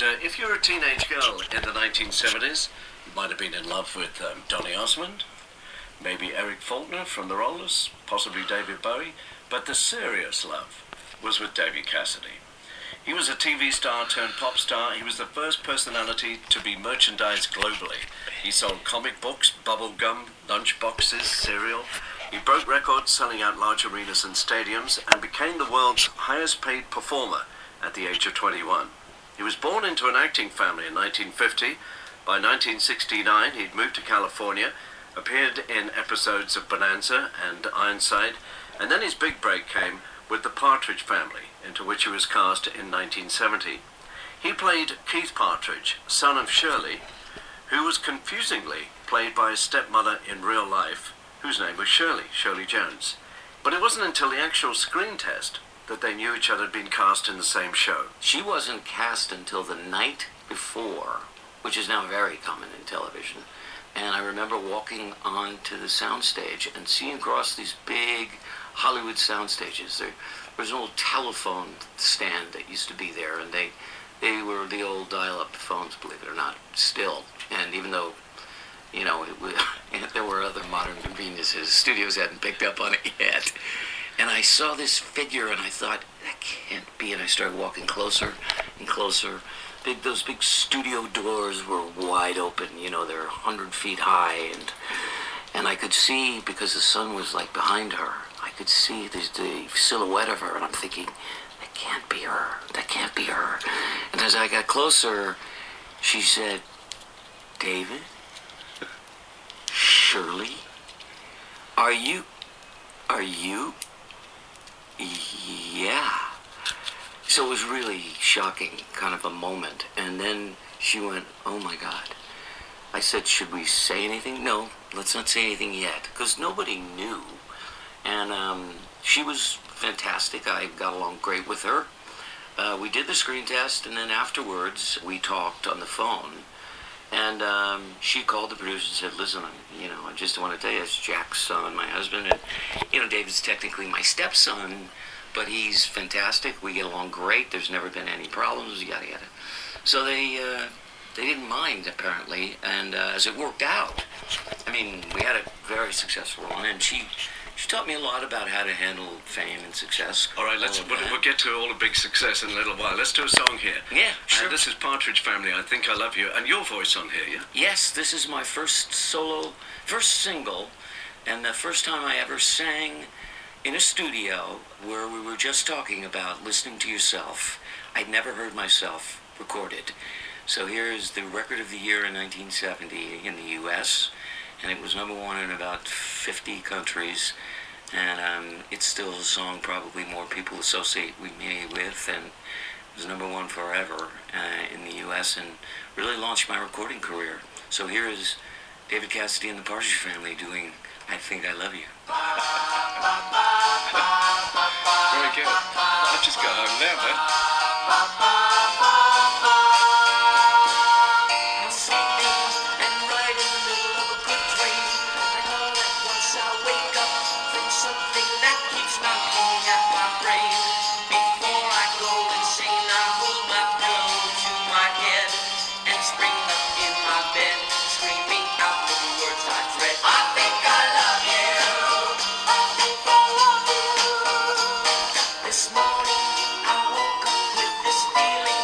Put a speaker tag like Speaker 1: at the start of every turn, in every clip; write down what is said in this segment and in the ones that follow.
Speaker 1: if you're a teenage girl in the 1970s, you might have been in love with Donny Osmond, maybe Eric Faulkner from the Rollers, possibly David Bowie, but the serious love was with David Cassidy. He was a TV star turned pop star. He was the first personality to be merchandised globally. He sold comic books, bubble gum, lunch boxes, cereal. He broke records selling out large arenas and stadiums and became the world's highest paid performer at the age of 21. He was born into an acting family in 1950. By 1969, he'd moved to California, appeared in episodes of Bonanza and Ironside, and then his big break came with The Partridge Family, into which he was cast in 1970. He played Keith Partridge, son of Shirley, who was confusingly played by his stepmother in real life, whose name was Shirley Jones. But it wasn't until the actual screen test that they knew each other had been cast in the same show.
Speaker 2: She wasn't cast until the night before, which is now very common in television. And I remember walking onto the soundstage and seeing across these big Hollywood sound stages. There was an old telephone stand that used to be there, and they were the old dial-up phones, believe it or not, still. And even though, you know, there were other modern conveniences, studios hadn't picked up on it yet. And I saw this figure, and I thought, that can't be. And I started walking closer and closer. Those big studio doors were wide open. You know, they're 100 feet high, and I could see, because the sun was like behind her, I could see the silhouette of her, and I'm thinking, that can't be her. That can't be her. And as I got closer, she said, David? Shirley? Are you? Yeah. So it was really shocking, kind of a moment. And then she went, oh my God. I said, should we say anything? No, let's not say anything yet, because nobody knew. And she was fantastic. I got along great with her. We did the screen test, and then afterwards we talked on the phone. And she called the producer and said, listen, I just want to tell you, it's Jack's son, my husband. And, David's technically my stepson, but he's fantastic. We get along great. There's never been any problems, yada, yada. So they didn't mind, apparently. And as it worked out, we had a very successful one. And she taught me a lot about how to handle fame and success.
Speaker 1: All right, we'll get to all the big success in a little while. Let's do a song here.
Speaker 2: Yeah, sure.
Speaker 1: This is Partridge Family, I Think I Love You, and your voice on here, yeah?
Speaker 2: Yes, this is my first single, and the first time I ever sang in a studio where we were just talking about listening to yourself. I'd never heard myself recorded. So here is the record of the year in 1970 in the U.S., and it was number one in about 50 countries, and it's still a song probably more people associate me with, and it was number one forever in the U.S. and really launched my recording career. So here is David Cassidy and the Partridge Family doing I Think I Love You.
Speaker 1: Very good. I'll just go home now, man.
Speaker 3: This morning I woke up with this feeling.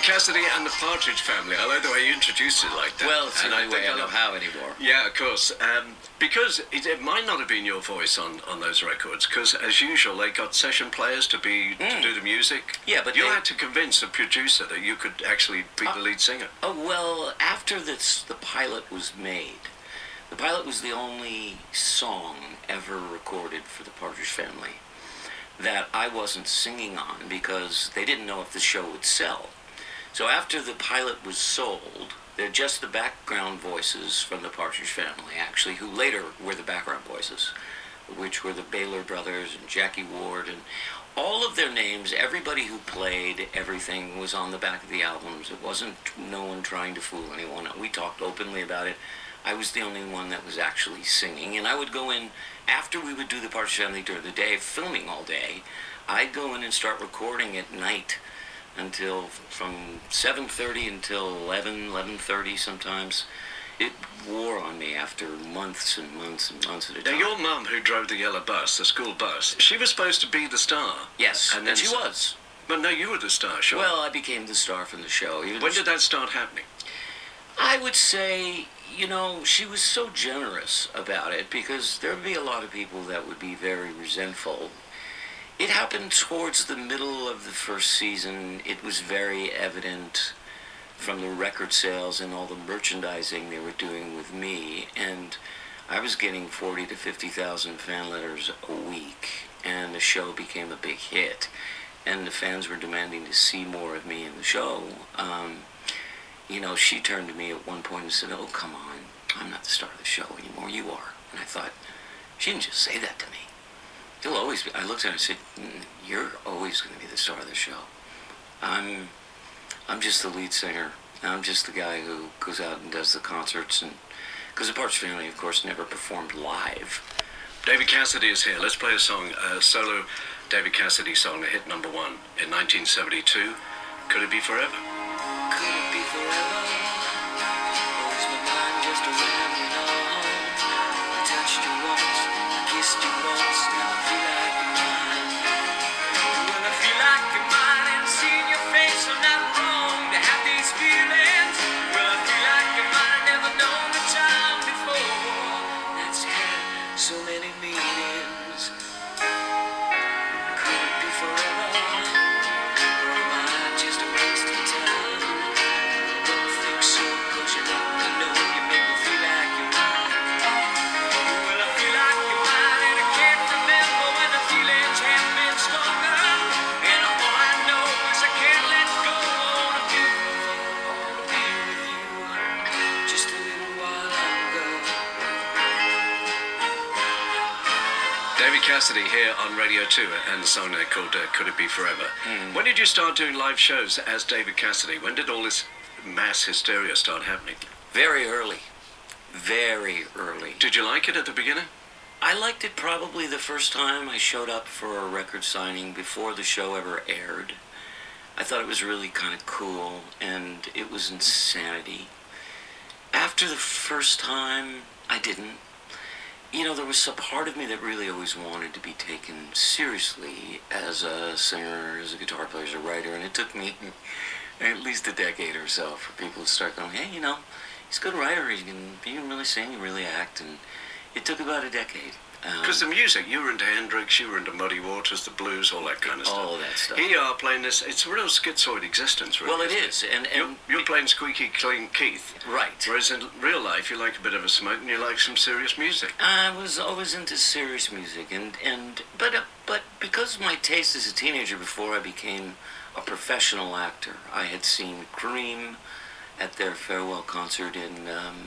Speaker 1: Cassidy and the Partridge Family. I like the way you introduced it like that.
Speaker 2: Well, it's the
Speaker 1: And
Speaker 2: only way I know
Speaker 1: love-
Speaker 2: how anymore.
Speaker 1: Yeah, of course. Because it might not have been your voice on those records, because as usual, they got session players to do the music.
Speaker 2: Yeah, but
Speaker 1: you
Speaker 2: they-
Speaker 1: had to convince the producer that you could actually be the lead singer.
Speaker 2: Oh, well, after the pilot was made, the pilot was the only song ever recorded for the Partridge Family that I wasn't singing on because they didn't know if the show would sell. So after the pilot was sold, they're just the background voices from the Partridge Family, actually, who later were the background voices, which were the Baylor brothers and Jackie Ward, and all of their names, everybody who played everything was on the back of the albums. It wasn't no one trying to fool anyone. We talked openly about it. I was the only one that was actually singing, and I would go in, after we would do the Partridge Family during the day, filming all day, I'd go in and start recording at night until from 7:30 until 11:30 sometimes. It wore on me after months and months and months at a
Speaker 1: Now,
Speaker 2: time.
Speaker 1: your mum, who drove the yellow bus, the school bus, she was supposed to be the star.
Speaker 2: Yes,
Speaker 1: And then
Speaker 2: and she was.
Speaker 1: But no, you were the star, sure.
Speaker 2: Well, I became the star from the show.
Speaker 1: When did that start happening?
Speaker 2: I would say, she was so generous about it because there would be a lot of people that would be very resentful. It happened towards the middle of the first season. It was very evident from the record sales and all the merchandising they were doing with me, and I was getting 40 to 50,000 fan letters a week, and the show became a big hit, and the fans were demanding to see more of me in the show. She turned to me at one point and said, "Oh, come on, I'm not the star of the show anymore, you are." And I thought, she didn't just say that to me. You'll always be. I looked at her and said, "You're always going to be the star of the show. I'm just the lead singer. I'm just the guy who goes out and does the concerts." And because the Partridge Family, of course, never performed live.
Speaker 1: David Cassidy is here. Let's play a song, a solo David Cassidy song, a hit number 1 in 1972. Could It Be Forever?
Speaker 2: Could it be forever? Or is my mind just a rambling on? I touched you once, I kissed you once, now I feel like you're mine. Well, I feel like you're mine and seeing your face, I'm not wrong to have these feelings. Well, I feel like you're mine, I've never known the time before. That's had so many meanings. Could it be forever? Or am I just wasting time? Don't think so, 'cause you let me know you make me feel like you're mine. Well, I feel like you're mine, and I can't remember when the feelings have been stronger. And all I know is I can't let go. I wanna be with you, just a little while longer.
Speaker 1: David Cassidy here on Radio 2 and the song there called Could It Be Forever. When did you start doing live shows as David Cassidy? When did all this mass hysteria start happening?
Speaker 2: Very early. Very early.
Speaker 1: Did you like it at the beginning?
Speaker 2: I liked it probably the first time I showed up for a record signing before the show ever aired. I thought it was really kind of cool, and it was insanity. After the first time, I didn't. There was a part of me that really always wanted to be taken seriously as a singer, as a guitar player, as a writer, and it took me at least a decade or so for people to start going, "Hey, he's a good writer, he can really sing, he can really act," and it took about a decade.
Speaker 1: Because the music, you were into Hendrix, you were into Muddy Waters, the blues, all that kind of stuff.
Speaker 2: all of that stuff.
Speaker 1: Here you are playing this, it's a real schizoid existence, really.
Speaker 2: Well, it
Speaker 1: isn't
Speaker 2: is, and
Speaker 1: You're playing Squeaky Clean Keith,
Speaker 2: right.
Speaker 1: whereas in real life you like a bit of a smoke and you like some serious music.
Speaker 2: I was always into serious music, but because my taste as a teenager before I became a professional actor, I had seen Cream at their farewell concert in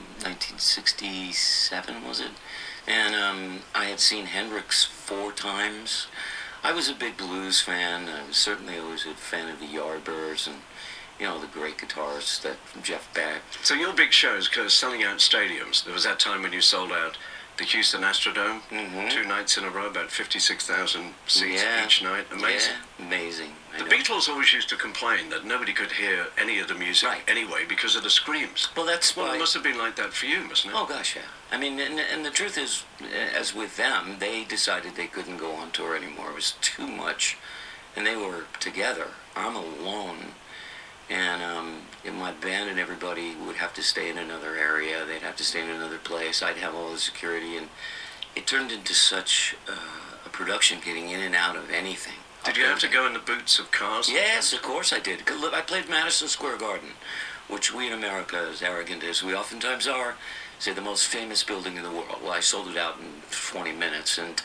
Speaker 2: 1967, was it? And I had seen Hendrix 4 times. I was a big blues fan. I was certainly always a fan of the Yardbirds and, the great guitarists that Jeff Beck.
Speaker 1: So your big shows, because selling out stadiums, there was that time when you sold out the Houston Astrodome, 2 nights in a row, about 56,000 seats each night. Amazing.
Speaker 2: Yeah, amazing.
Speaker 1: The Beatles always used to complain that nobody could hear any of the music anyway because of the screams.
Speaker 2: Well, that's
Speaker 1: Well,
Speaker 2: why.
Speaker 1: it must have been like that for you, mustn't it?
Speaker 2: Oh gosh, yeah. I mean, and the truth is, as with them, they decided they couldn't go on tour anymore. It was too much, and they were together. I'm alone, And in my band and everybody would have to stay in another area. They'd have to stay in another place. I'd have all the security, and it turned into such a production getting in and out of anything.
Speaker 1: Did you have to go in the boots of cars?
Speaker 2: Yes, of course I did. I played Madison Square Garden, which we in America, as arrogant as we oftentimes are, say the most famous building in the world. Well, I sold it out in 20 minutes, and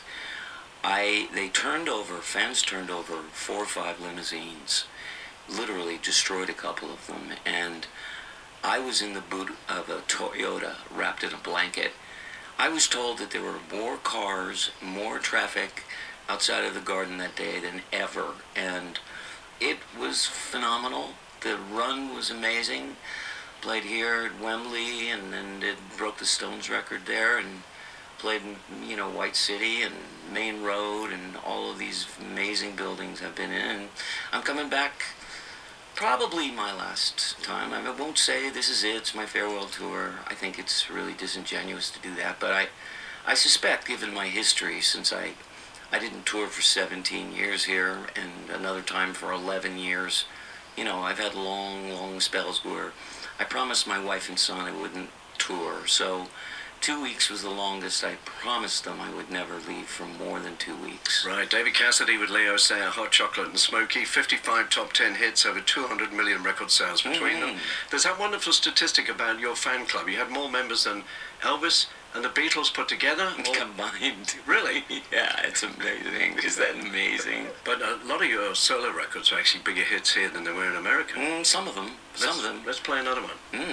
Speaker 2: fans turned over 4 or 5 limousines, literally destroyed a couple of them, and I was in the boot of a Toyota wrapped in a blanket. I was told that there were more cars, more traffic outside of the Garden that day than ever, and it was phenomenal. The run was amazing. Played here at Wembley, and then broke the Stones record there, and played in, White City and Main Road and all of these amazing buildings I've been in. And I'm coming back, probably my last time. I won't say this is it, it's my farewell tour. I think it's really disingenuous to do that, but I suspect, given my history, since I didn't tour for 17 years here and another time for 11 years, I've had long spells where I promised my wife and son I wouldn't tour. So 2 weeks was the longest. I promised them I would never leave for more than 2 weeks.
Speaker 1: Right, David Cassidy with Leo Sayer, Hot Chocolate and Smokey, 55 top 10 hits, over 200 million record sales between them. There's that wonderful statistic about your fan club. You had more members than Elvis and the Beatles put together?
Speaker 2: Combined.
Speaker 1: Really?
Speaker 2: Yeah, it's amazing. Is that amazing?
Speaker 1: But a lot of your solo records are actually bigger hits here than they were in America.
Speaker 2: Some of them.
Speaker 1: Let's play another one.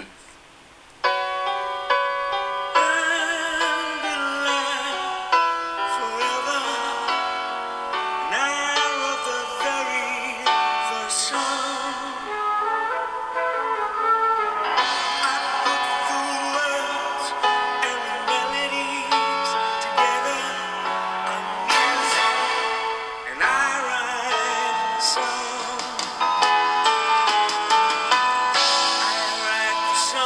Speaker 3: I write the song.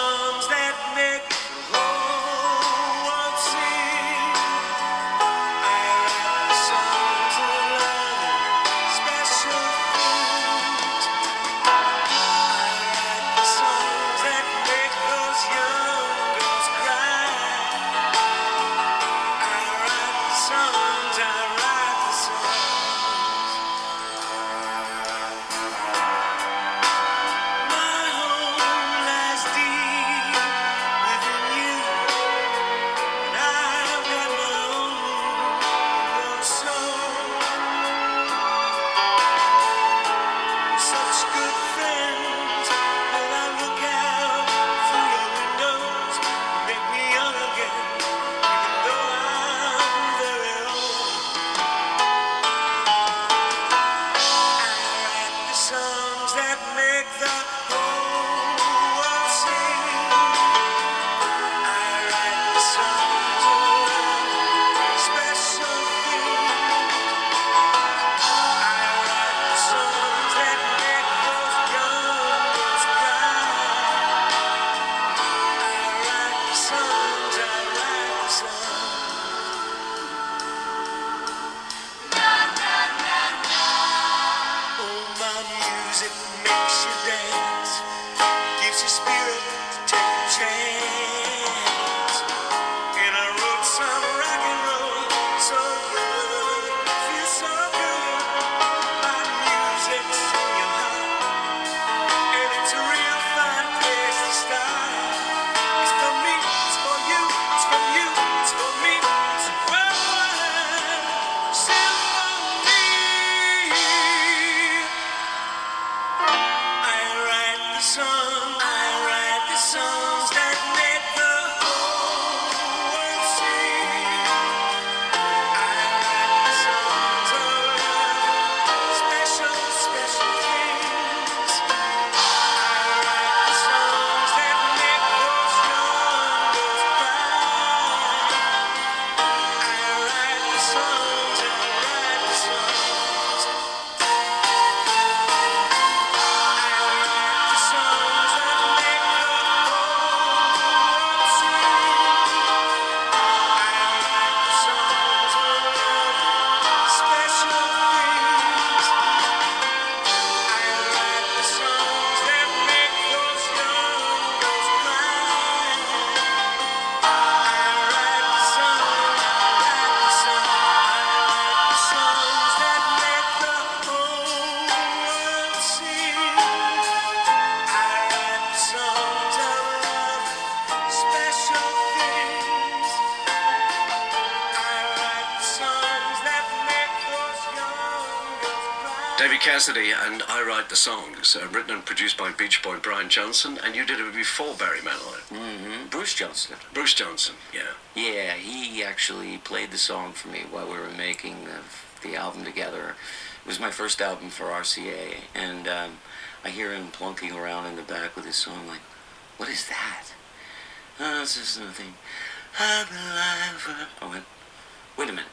Speaker 1: David Cassidy and I Write the Songs, written and produced by Beach Boy Brian Johnson, and you did it before Barry Manilow.
Speaker 2: Mm-hmm. Bruce Johnston.
Speaker 1: Bruce Johnson, yeah.
Speaker 2: Yeah, he actually played the song for me while we were making the album together. It was my first album for RCA, and I hear him plunking around in the back with his song like, what is that? Oh, it's just nothing. I've been alive. I went, wait a minute.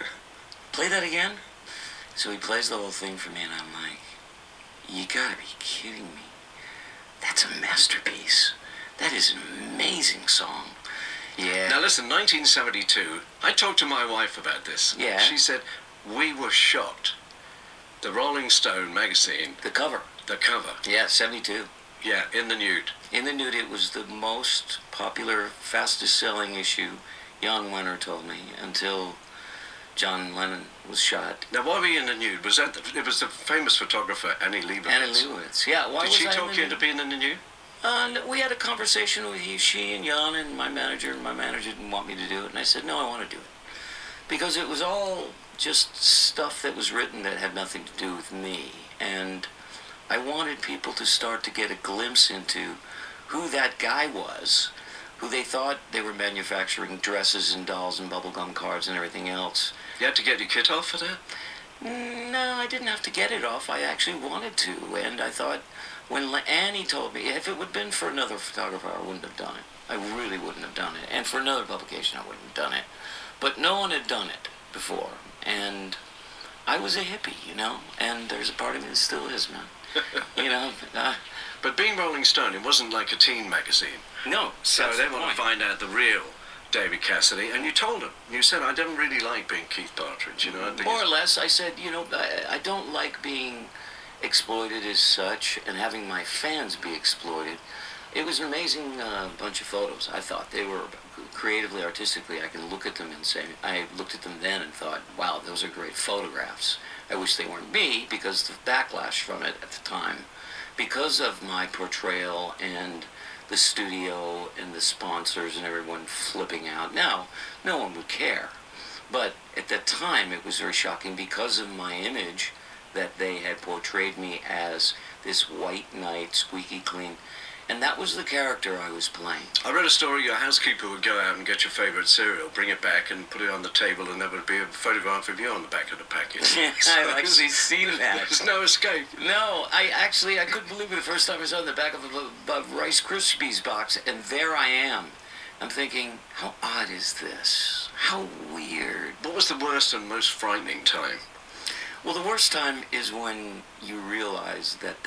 Speaker 2: Play that again? So he plays the whole thing for me, and I'm like, you gotta be kidding me. That's a masterpiece. That is an amazing song. Yeah.
Speaker 1: Now listen, 1972, I talked to my wife about this.
Speaker 2: Yeah.
Speaker 1: She said, we were shocked. The Rolling Stone magazine.
Speaker 2: The cover.
Speaker 1: The cover.
Speaker 2: Yeah, 72.
Speaker 1: Yeah, in the nude.
Speaker 2: In the Nude, it was the most popular, fastest-selling issue, Jan Wenner told me, until John Lennon was shot.
Speaker 1: Now, why were you in the nude? Was that it was the famous photographer Annie Leibovitz?
Speaker 2: Annie Leibovitz, yeah. Why
Speaker 1: Did
Speaker 2: was
Speaker 1: she
Speaker 2: I
Speaker 1: talk
Speaker 2: in
Speaker 1: you
Speaker 2: the
Speaker 1: into being in the nude?
Speaker 2: We had a conversation with she and Jan and my manager didn't want me to do it, and I said, no, I want to do it. Because it was all just stuff that was written that had nothing to do with me, and I wanted people to start to get a glimpse into who that guy was, who they thought they were manufacturing dresses and dolls and bubblegum cards and everything else.
Speaker 1: You had to get your kit off for that?
Speaker 2: No, I didn't have to get it off. I actually wanted to, and I thought when Annie told me, if it would have been for another photographer, I wouldn't have done it. I really wouldn't have done it. And for another publication, I wouldn't have done it. But no one had done it before, and I was a hippie, you know, and there's a part of me that still is, man. You know?
Speaker 1: But being Rolling Stone, it wasn't like a teen magazine.
Speaker 2: No,
Speaker 1: So they want to find out the real David Cassidy, and you told him. You said, I don't really like being Keith Partridge, you know. I think
Speaker 2: more or less, I said, you know, I don't like being exploited as such and having my fans be exploited. It was an amazing bunch of photos, I thought. They were creatively, artistically, I can look at them and say, I looked at them then and thought, wow, those are great photographs. I wish they weren't me because the backlash from it at the time, because of my portrayal and the studio and the sponsors and everyone flipping out. Now, no one would care. But at that time, it was very shocking because of my image that they had portrayed me as this white knight, squeaky clean. And that was the character I was playing.
Speaker 1: I read a story, your housekeeper would go out and get your favourite cereal, bring it back and put it on the table, and there would be a photograph of you on the back of the package.
Speaker 2: I've actually seen that.
Speaker 1: There's no escape.
Speaker 2: No, I couldn't believe it the first time I saw it in the back of a Rice Krispies box, and there I am. I'm thinking, how odd is this? How weird.
Speaker 1: What was the worst and most frightening time?
Speaker 2: Well, the worst time is when you realize that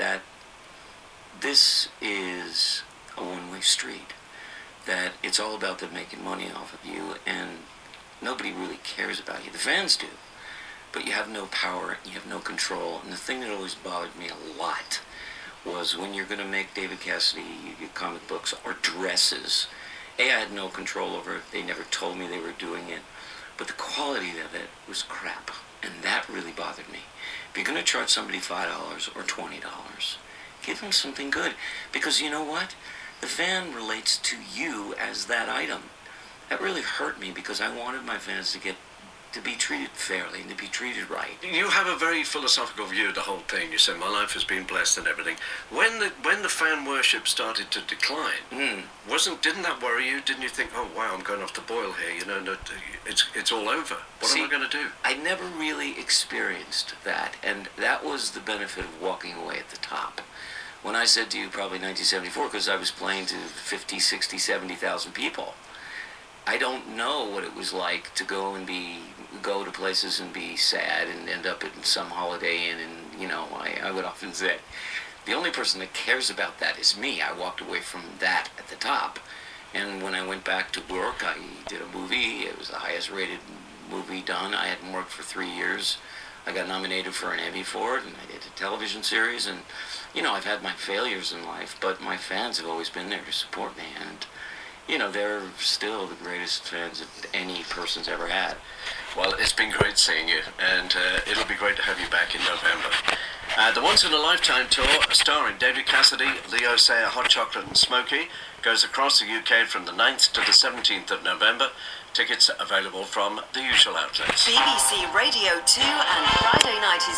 Speaker 2: this is a one-way street, that it's all about them making money off of you, and nobody really cares about you. The fans do, but you have no power, and you have no control. And the thing that always bothered me a lot was when you're going to make David Cassidy comic books or dresses. I had no control over it. They never told me they were doing it, but the quality of it was crap, and that really bothered me. If you're going to charge somebody $5 or $20, give them something good, because you know what? The fan relates to you as that item. That really hurt me because I wanted my fans to be treated fairly and to be treated right.
Speaker 1: You have a very philosophical view of the whole thing. You said, my life has been blessed and everything. When the fan worship started to decline, didn't that worry you? Didn't you think, oh wow, I'm going off the boil here, you know, it's all over. What am I going to do?
Speaker 2: I never really experienced that, and that was the benefit of walking away at the top. When I said to you probably 1974, because I was playing to 50, 60, 70,000 people, I don't know what it was like to go to places and be sad and end up in some Holiday Inn, and, you know, I would often say, the only person that cares about that is me. I walked away from that at the top, and when I went back to work, I did a movie. It was the highest rated movie done. I hadn't worked for 3 years. I got nominated for an Emmy for it, and I did a television series, and, you know, I've had my failures in life, but my fans have always been there to support me, and, you know, they're still the greatest fans that any person's ever had.
Speaker 1: Well, it's been great seeing you, and it'll be great to have you back in November. The Once in a Lifetime tour, starring David Cassidy, Leo Sayer, Hot Chocolate and Smokey, goes across the UK from the 9th to the 17th of November. Tickets available from the usual outlets.
Speaker 3: BBC Radio 2 and Friday Night is